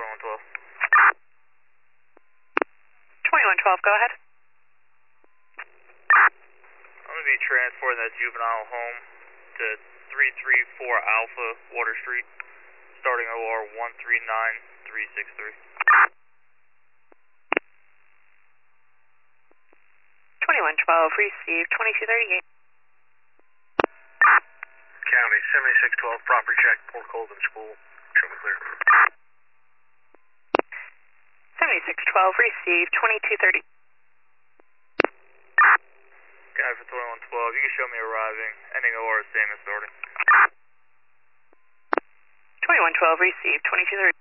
2112. 2112, go ahead. I'm going to be transporting that juvenile home to 334 Alpha Water Street, starting OR 139363. 2112, receive 2238. County 7612, property check, Port Colvin School. Show me clear. 7612, receive 2230. Guy for 2112, you can show me arriving, ending OR same as starting. 2112, receive 2230.